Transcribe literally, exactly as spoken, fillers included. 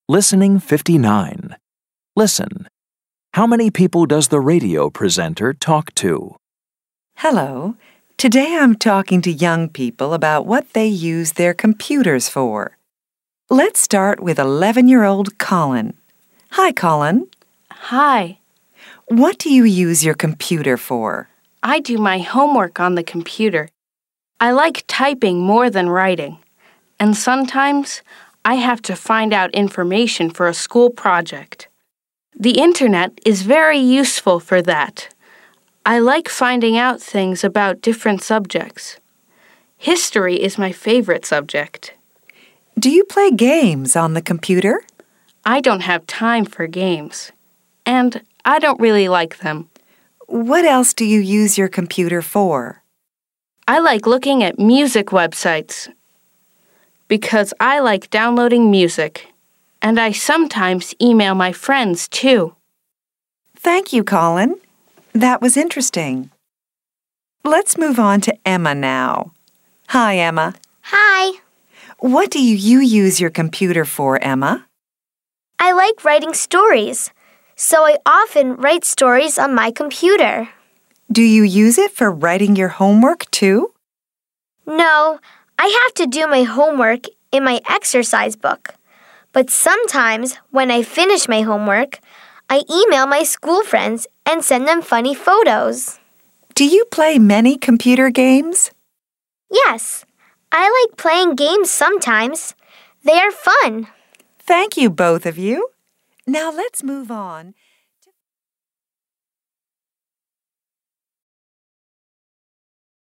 Listening fifty-nine. Listen. How many people does the radio presenter talk to? Hello. Today I'm talking to young people about what they use their computers for. Let's start with eleven-year-old Colin. Hi, Colin. Hi. What do you use your computer for? I do my homework on the computer. I like typing more than writing, and sometimes I have to find out information for a school project. The internet is very useful for that. I like finding out things about different subjects. History is my favorite subject. Do you play games on the computer? I don't have time for games, and I don't really like them. What else do you use your computer for? I like looking at music websites because I like downloading music, and I sometimes email my friends too. Thank you, Colin. That was interesting. Let's move on to Emma now. Hi, Emma. Hi. What do you use your computer for, Emma? I like writing stories, so I often write stories on my computer. Do you use it for writing your homework too? No, I have to do my homework in my exercise book. But sometimes when I finish my homework, I email my school friends and send them funny photos. Do you play many computer games? Yes, I like playing games sometimes. They are fun. Thank you, both of you. Now let's move on